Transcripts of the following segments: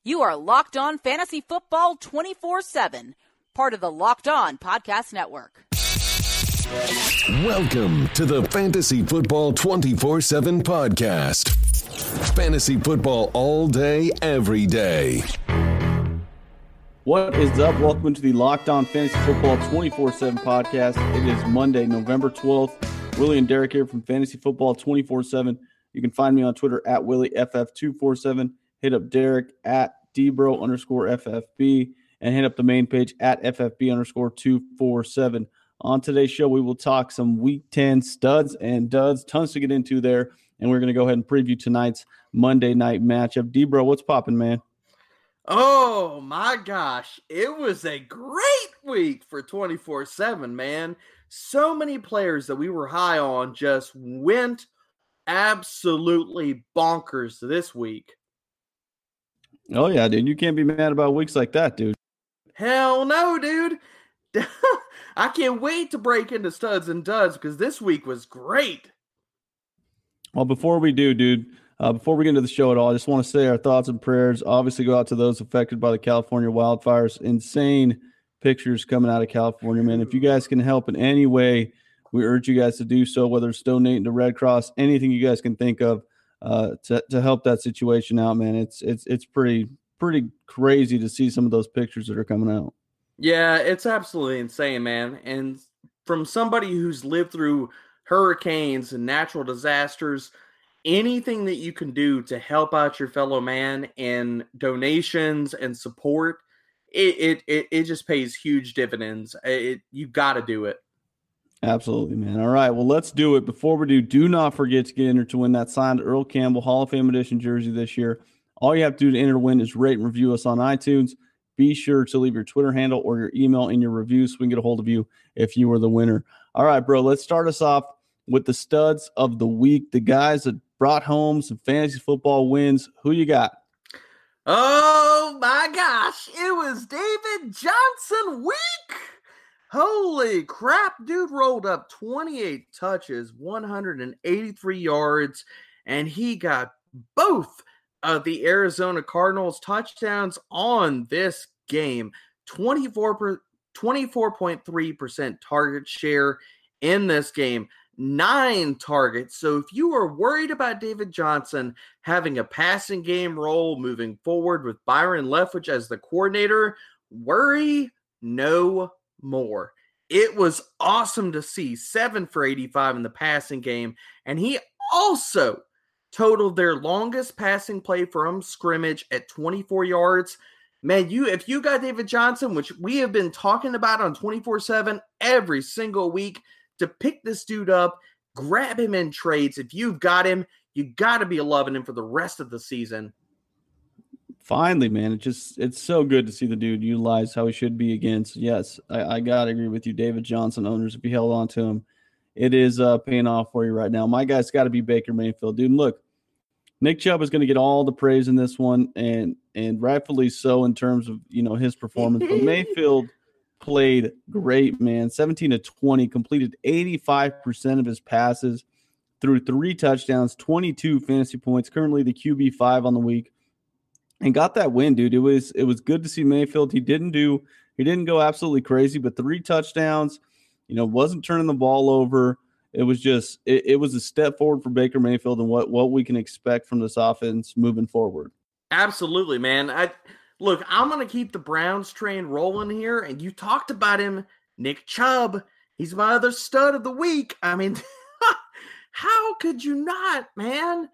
You are Locked On Fantasy Football 24/7, part of the Locked On Podcast Network. Welcome to the Fantasy Football 24/7 podcast. Fantasy football all day, every day. What is up? Welcome to the Locked On Fantasy Football 24/7 podcast. It is Monday, November 12th. Willie and Derek here from Fantasy Football 24/7. You can find me on Twitter at WillieFF247. Hit up Derek at Debro_FFB and hit up the main page at FFB_247. On today's show, we will talk some Week 10 studs and duds. Tons to get into there. And we're going to go ahead and preview tonight's Monday night matchup. Debro, what's popping, man? Oh, my gosh. It was a great week for 24/7, man. So many players that we were high on just went absolutely bonkers this week. Oh, yeah, dude. You can't be mad about weeks like that, dude. Hell no, dude. I can't wait to break into studs and duds because this week was great. Well, before we do, dude, before we get into the show at all, I just want to say our thoughts and prayers obviously go out to those affected by the California wildfires. Insane pictures coming out of California, man. If you guys can help in any way, we urge you guys to do so, whether it's donating to Red Cross, anything you guys can think of to help that situation out, man. It's pretty crazy to see some of those pictures that are coming out. Yeah, it's absolutely insane, man. And from somebody who's lived through hurricanes and natural disasters, anything that you can do to help out your fellow man in donations and support, it just pays huge dividends. You got to do it. Absolutely, man. All right, well, let's do it. Before we do not forget to get entered to win that signed Earl Campbell Hall of Fame edition jersey this year. All you have to do to enter to win is rate and review us on iTunes. Be sure to leave your Twitter handle or your email in your review so we can get a hold of you if you were the winner. All right, bro, let's start us off with the studs of the week, the guys that brought home some fantasy football wins. Who you got? Oh, my gosh. It was David Johnson week. Holy crap, dude rolled up 28 touches, 183 yards, and he got both of the Arizona Cardinals touchdowns on this game. 24.3% target share in this game. 9 targets. So if you are worried about David Johnson having a passing game role moving forward with Byron Leftwich as the coordinator, worry no more. It was awesome to see 7 for 85 in the passing game. And he also totaled their longest passing play from scrimmage at 24 yards. Man, if you got David Johnson, which we have been talking about on 24/7 every single week, to pick this dude up, grab him in trades. If you've got him, you got to be loving him for the rest of the season. Finally, man, it's so good to see the dude utilize how he should be again. So yes, I got to agree with you. David Johnson owners, if you held on to him, it is paying off for you right now. My guy's got to be Baker Mayfield, dude. And look, Nick Chubb is going to get all the praise in this one, and rightfully so in terms of his performance. But Mayfield played great, man. 17-20, completed 85% of his passes, threw 3 touchdowns, 22 fantasy points. Currently the QB5 on the week, and got that win, dude. It was good to see Mayfield. He didn't go absolutely crazy, but 3 touchdowns. Wasn't turning the ball over. It was just it was a step forward for Baker Mayfield and what we can expect from this offense moving forward. Absolutely, man. Look, I'm going to keep the Browns train rolling here, and you talked about him, Nick Chubb. He's my other stud of the week. I mean, how could you not, man?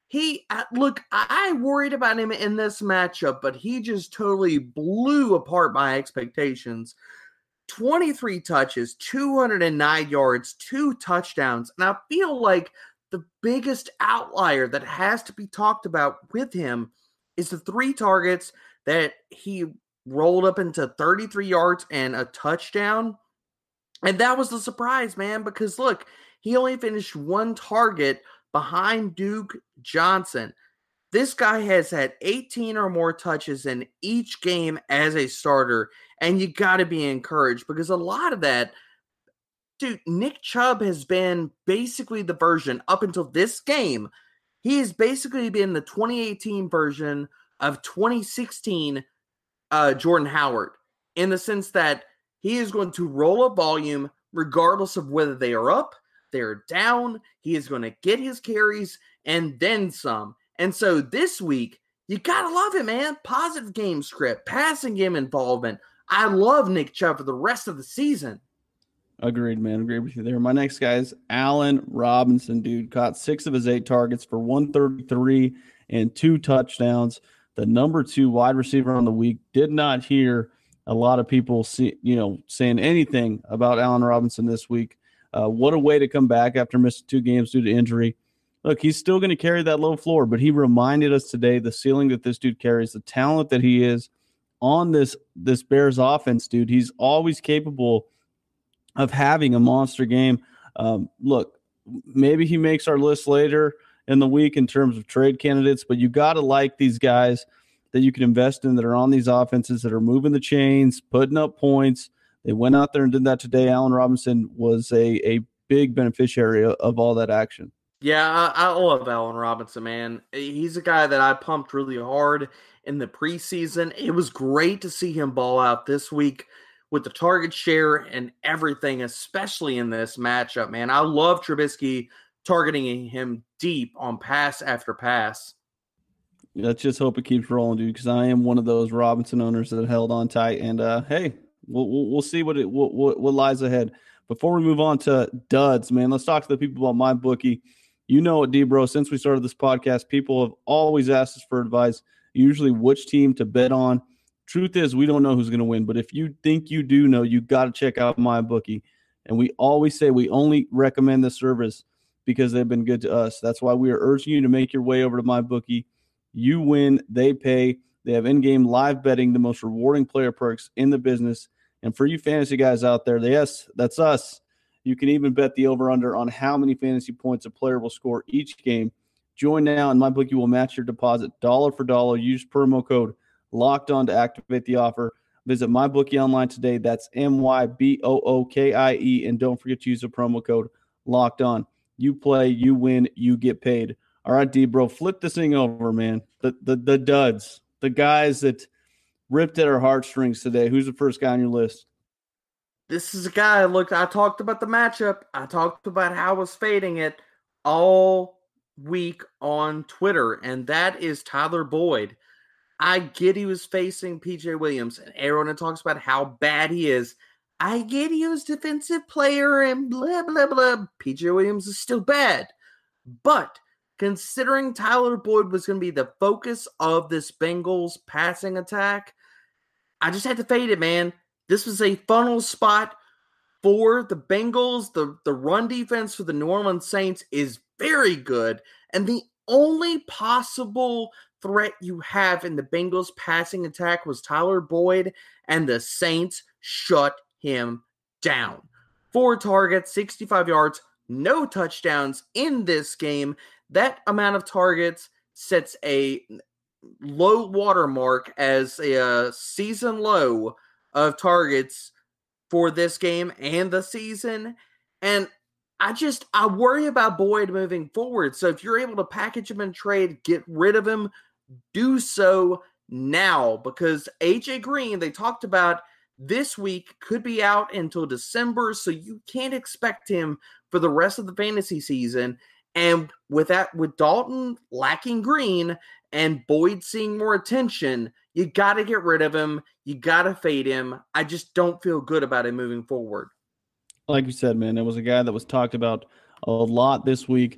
I worried about him in this matchup, but he just totally blew apart my expectations. 23 touches, 209 yards, 2 touchdowns. And I feel like the biggest outlier that has to be talked about with him is the 3 targets that he rolled up into 33 yards and a touchdown. And that was the surprise, man, because look, he only finished 1 target behind Duke Johnson. This guy has had 18 or more touches in each game as a starter, and you got to be encouraged because a lot of that, dude, Nick Chubb has been basically the version up until this game. He has basically been the 2018 version of 2016 Jordan Howard, in the sense that he is going to roll up volume regardless of whether they are up, they're down. He is going to get his carries and then some. And so this week, you got to love it, man. Positive game script, passing game involvement. I love Nick Chubb for the rest of the season. Agreed, man. Agreed with you there. My next guy is Allen Robinson, dude. Caught 6 of his 8 targets for 133 and 2 touchdowns. The number 2 wide receiver on the week. Did not hear a lot of people saying anything about Allen Robinson this week. What a way to come back after missing 2 games due to injury. Look, he's still going to carry that low floor, but he reminded us today the ceiling that this dude carries, the talent that he is on this Bears offense, dude. He's always capable of having a monster game. Look, maybe he makes our list later in the week in terms of trade candidates, but you got to like these guys that you can invest in that are on these offenses that are moving the chains, putting up points. They went out there and did that today. Allen Robinson was a big beneficiary of all that action. Yeah, I love Allen Robinson, man. He's a guy that I pumped really hard in the preseason. It was great to see him ball out this week with the target share and everything, especially in this matchup, man. I love Trubisky targeting him deep on pass after pass. Let's just hope it keeps rolling, dude, because I am one of those Robinson owners that held on tight. And, hey, we'll see what lies ahead. Before we move on to duds, man, let's talk to the people about MyBookie. You know it, D-Bro, since we started this podcast, people have always asked us for advice, usually which team to bet on. Truth is, we don't know who's going to win, but if you think you do know, you got to check out MyBookie. And we always say we only recommend this service because they've been good to us. That's why we are urging you to make your way over to MyBookie. You win, they pay. They have in-game live betting, the most rewarding player perks in the business. And for you fantasy guys out there, yes, that's us. You can even bet the over-under on how many fantasy points a player will score each game. Join now, and MyBookie will match your deposit dollar for dollar. Use promo code Locked On to activate the offer. Visit MyBookie online today. That's MyBookie, and don't forget to use the promo code Locked On. You play, you win, you get paid. All right, D-Bro, flip this thing over, man. The duds, the guys that ripped at our heartstrings today. Who's the first guy on your list? This is a guy, look, I talked about the matchup. I talked about how I was fading it all week on Twitter, and that is Tyler Boyd. I get he was facing P.J. Williams, and everyone talks about how bad he is. I get he was defensive player and blah, blah, blah. P.J. Williams is still bad. But considering Tyler Boyd was going to be the focus of this Bengals passing attack, I just had to fade it, man. This was a funnel spot for the Bengals. The run defense for the New Orleans Saints is very good. And the only possible threat you have in the Bengals passing attack was Tyler Boyd, and the Saints shut him down. 4 targets, 65 yards, no touchdowns in this game. That amount of targets sets a low watermark as a season low of targets for this game and the season. And I worry about Boyd moving forward. So if you're able to package him and trade, get rid of him, do so now, because AJ Green, they talked about this week, could be out until December. So you can't expect him for the rest of the fantasy season. And with Dalton lacking Green and Boyd seeing more attention, you got to get rid of him. You got to fade him. I just don't feel good about him moving forward. Like you said, man, it was a guy that was talked about a lot this week.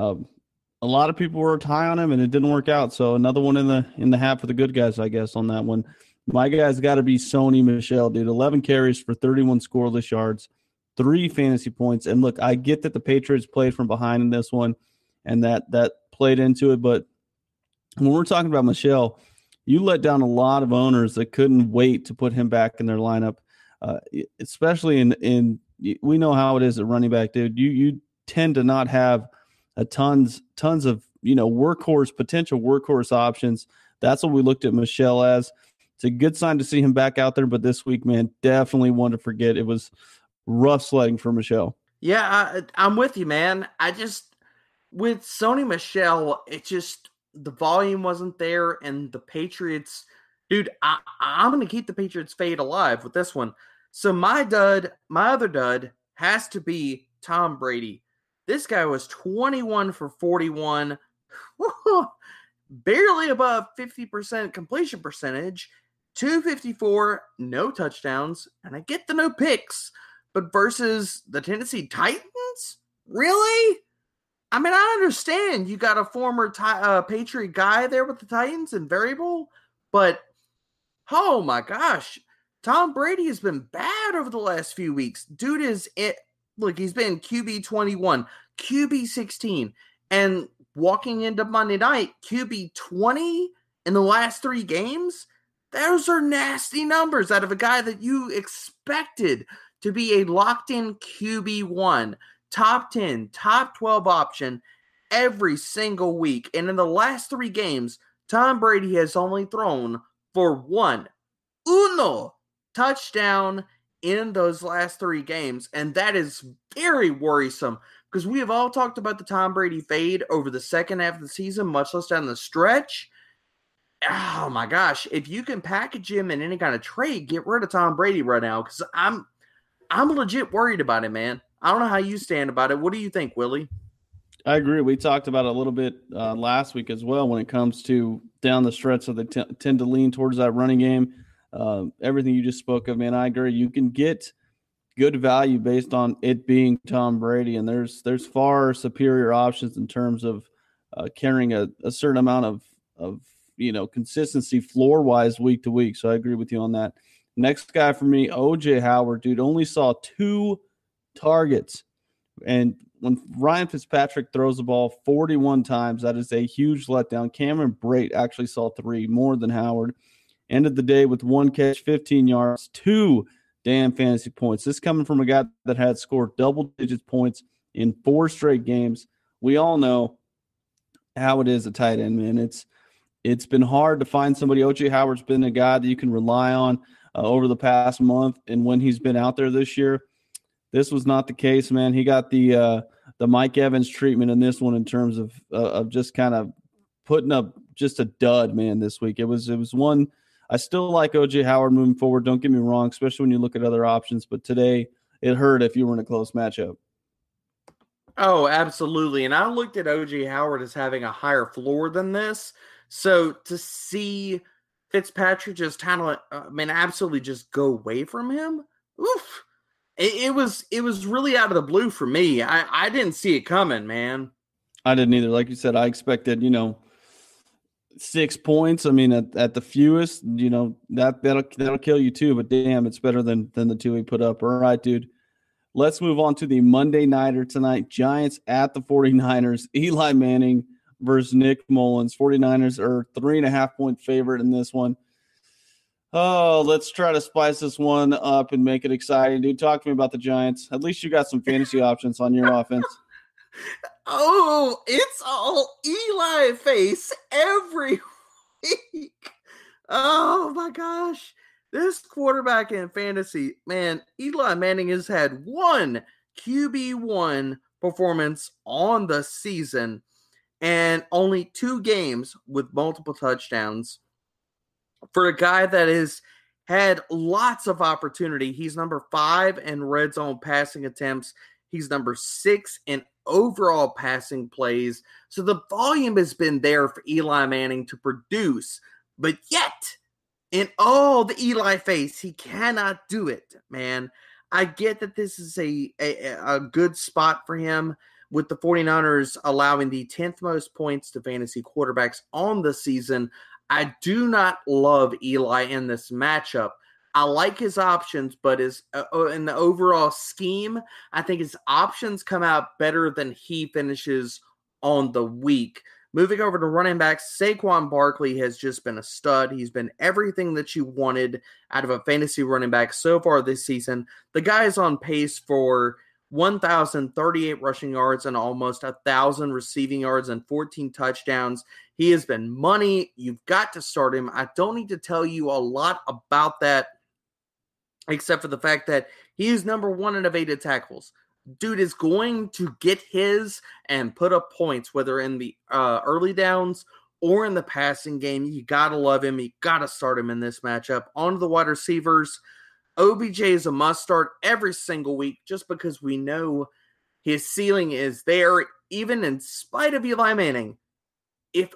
A lot of people were high on him, and it didn't work out. So another one in the hat for the good guys, I guess, on that one. My guy's got to be Sony Michel, dude. 11 carries for 31 scoreless yards, 3 fantasy points. And look, I get that the Patriots played from behind in this one, and that played into it. But when we're talking about Michel, you let down a lot of owners that couldn't wait to put him back in their lineup, especially in we know how it is at running back, dude. You tend to not have tons of potential workhorse options. That's what we looked at Michel as. It's a good sign to see him back out there, but this week, man, definitely one to forget. It was rough sledding for Michel. Yeah, I'm with you, man. With Sony Michel, the volume wasn't there, and the Patriots, dude, I'm going to keep the Patriots fade alive with this one. So my other dud has to be Tom Brady. This guy was 21 for 41, barely above 50% completion percentage, 254, no touchdowns, and I get the no picks, but versus the Tennessee Titans? Really? I mean, I understand you got a former Patriot guy there with the Titans and variable, but oh my gosh, Tom Brady has been bad over the last few weeks. Dude is it. Look, he's been QB 21, QB 16, and walking into Monday night, QB 20 in the last 3 games. Those are nasty numbers out of a guy that you expected to be a locked-in QB1, top 10, top 12 option every single week. And in the last 3 games, Tom Brady has only thrown for uno touchdown in those last 3 games. And that is very worrisome because we have all talked about the Tom Brady fade over the second half of the season, much less down the stretch. Oh my gosh. If you can package him in any kind of trade, get rid of Tom Brady right now because I'm legit worried about it, man. I don't know how you stand about it. What do you think, Willie? I agree. We talked about it a little bit last week as well when it comes to down the stretch, so they tend to lean towards that running game. Everything you just spoke of, man, I agree. You can get good value based on it being Tom Brady, and there's far superior options in terms of carrying a certain amount of consistency floor-wise week to week. So I agree with you on that. Next guy for me, O.J. Howard, dude, only saw 2 targets. And when Ryan Fitzpatrick throws the ball 41 times, that is a huge letdown. Cameron Brate actually saw 3, more than Howard. Ended the day with 1 catch, 15 yards, 2 damn fantasy points. This coming from a guy that had scored double-digit points in 4 straight games. We all know how it is a tight end, man. It's been hard to find somebody. O.J. Howard's been a guy that you can rely on over the past month, and when he's been out there this year, this was not the case, man. He got the Mike Evans treatment in this one in terms of just kind of putting up just a dud, man, this week. It was one. I still like O.J. Howard moving forward, don't get me wrong, especially when you look at other options, but today it hurt if you were in a close matchup. Oh, absolutely. And I looked at O.J. Howard as having a higher floor than this. So to see Fitzpatrick just kind of, absolutely just go away from him, oof. It was really out of the blue for me. I didn't see it coming, man. I didn't either. Like you said, I expected, 6 points. I mean, at the fewest, that'll kill you too. But damn, it's better than the 2 he put up. All right, dude. Let's move on to the Monday nighter tonight. Giants at the 49ers. Eli Manning versus Nick Mullins. 49ers are 3.5-point favorite in this one. Oh, let's try to spice this one up and make it exciting. Dude, talk to me about the Giants. At least you got some fantasy options on your offense. Oh, it's all Eli face every week. Oh, my gosh. This quarterback in fantasy, man, Eli Manning has had 1 QB1 performance on the season and only 2 games with multiple touchdowns. For a guy that has had lots of opportunity, he's number 5 in red zone passing attempts. He's number 6 in overall passing plays. So the volume has been there for Eli Manning to produce. But yet, in all the Eli face, he cannot do it, man. I get that this is a good spot for him with the 49ers allowing the 10th most points to fantasy quarterbacks on the season. I do not love Eli in this matchup. I like his options, but in the overall scheme, I think his options come out better than he finishes on the week. Moving over to running backs, Saquon Barkley has just been a stud. He's been everything that you wanted out of a fantasy running back so far this season. The guy is on pace for 1,038 rushing yards and almost 1,000 receiving yards and 14 touchdowns. He has been money. You've got to start him. I don't need to tell you a lot about that, except for the fact that he is number 1 in evaded tackles. Dude is going to get his and put up points, whether in the early downs or in the passing game. You got to love him. You got to start him in this matchup. On to the wide receivers. OBJ is a must start every single week just because we know his ceiling is there, even in spite of Eli Manning. If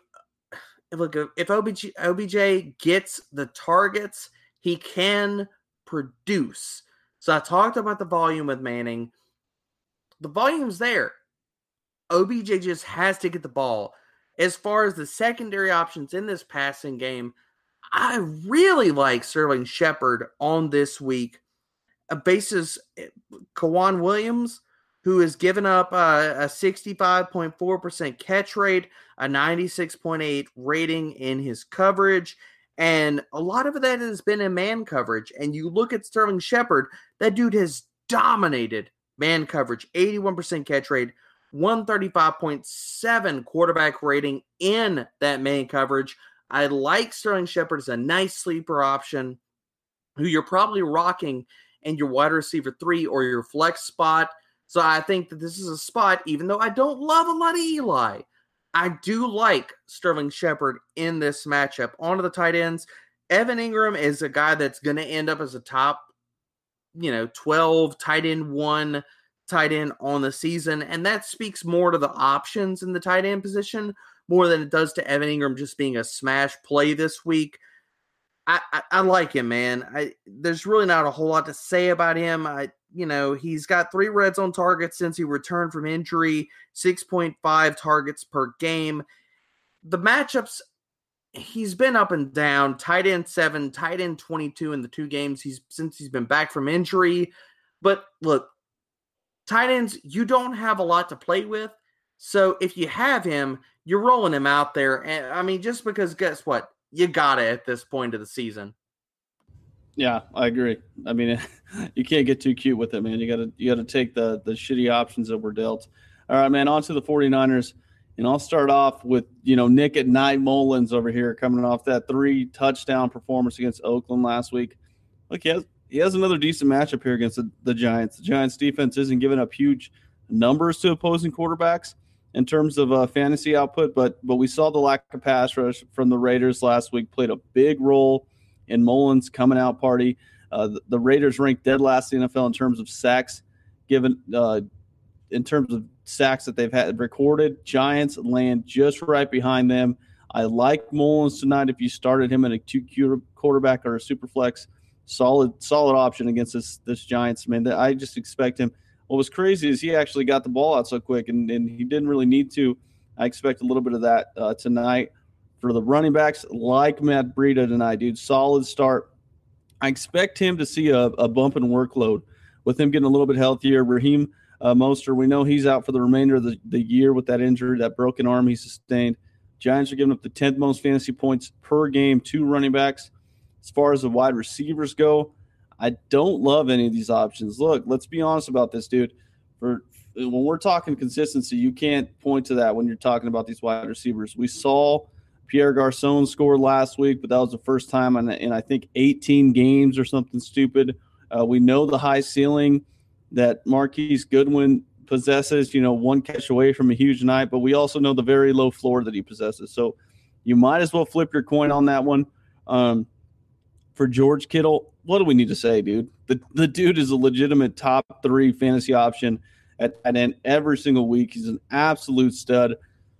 OBJ gets the targets, he can produce. So I talked about the volume with Manning. The volume's there. OBJ just has to get the ball. As far as the secondary options in this passing game, I really like Sterling Shepard on this week. Basis Kawan Williams, who has given up a 65.4% catch rate, a 96.8 rating in his coverage, and a lot of that has been in man coverage. And you look at Sterling Shepard, that dude has dominated man coverage, 81% catch rate, 135.7 quarterback rating in that man coverage. I like Sterling Shepard as a nice sleeper option who you're probably rocking in your wide receiver 3 or your flex spot. So I think that this is a spot, even though I don't love a lot of Eli, I do like Sterling Shepard in this matchup. On to the tight ends. Evan Ingram is a guy that's going to end up as a top, 12 tight end 1 tight end on the season. And that speaks more to the options in the tight end position more than it does to Evan Ingram just being a smash play this week. I like him, man. There's really not a whole lot to say about him. He's got 3 red zone targets since he returned from injury, 6.5 targets per game. The matchups, he's been up and down. Tight end 7, tight end 22 in the 2 games since he's been back from injury. But look, tight ends, you don't have a lot to play with. So if you have him, you're rolling him out there. And just because guess what? You got it at this point of the season. Yeah, I agree. You can't get too cute with it, man. You gotta take the shitty options that were dealt. All right, man, on to the 49ers. And I'll start off with, Nick at Night Mullins over here coming off that 3-touchdown performance against Oakland last week. Look, he has another decent matchup here against the Giants. The Giants defense isn't giving up huge numbers to opposing quarterbacks in terms of fantasy output, but we saw the lack of pass rush from the Raiders last week played a big role in Mullins' coming out party. The Raiders ranked dead last in the NFL in terms of sacks given in terms of sacks that they've had recorded. Giants land just right behind them. I like Mullins tonight. If you started him in a 2 quarterback or a super flex, solid option against this Giants, man. I just expect him. What was crazy is he actually got the ball out so quick, and he didn't really need to. I expect a little bit of that tonight. For the running backs, like Matt Breida tonight, dude, solid start. I expect him to see a bump in workload with him getting a little bit healthier. Raheem Mostert, we know he's out for the remainder of the year with that injury, that broken arm he sustained. Giants are giving up the 10th most fantasy points per game to running backs. As far as the wide receivers go, I don't love any of these options. Look, let's be honest about this, dude. When we're talking consistency, you can't point to that when you're talking about these wide receivers. We saw Pierre Garçon score last week, but that was the first time in I think 18 games or something stupid. We know the high ceiling that Marquise Goodwin possesses, 1 catch away from a huge night, but we also know the very low floor that he possesses. So you might as well flip your coin on that one. For George Kittle, what do we need to say, dude? The dude is a legitimate top 3 fantasy option at end every single week. He's an absolute stud.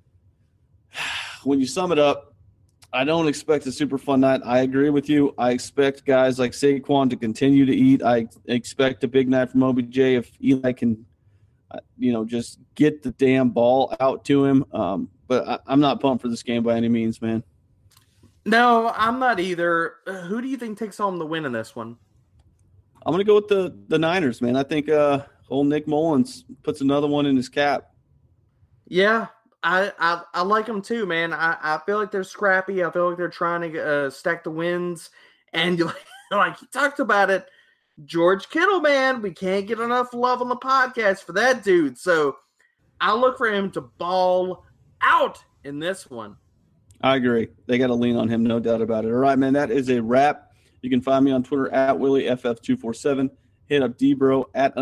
When you sum it up, I don't expect a super fun night. I agree with you. I expect guys like Saquon to continue to eat. I expect a big night from OBJ if Eli can, just get the damn ball out to him. But I'm not pumped for this game by any means, man. No, I'm not either. Who do you think takes home the win in this one? I'm going to go with the Niners, man. I think old Nick Mullins puts another one in his cap. Yeah, I like them too, man. I feel like they're scrappy. I feel like they're trying to stack the wins. And like he talked about it, George Kittle, man, we can't get enough love on the podcast for that dude. So I look for him to ball out in this one. I agree. They got to lean on him, no doubt about it. All right, man, that is a wrap. You can find me on Twitter at WillieFF247. Hit up Dbro at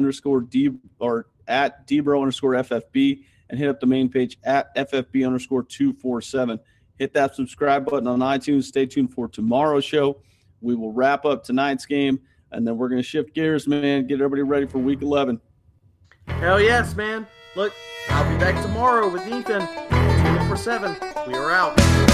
Dbro_FFB, and hit up the main page at FFB_247. Hit that subscribe button on iTunes. Stay tuned for tomorrow's show. We will wrap up tonight's game, and then we're going to shift gears, man, get everybody ready for Week 11. Hell yes, man. Look, I'll be back tomorrow with Ethan. 24/7. We are out.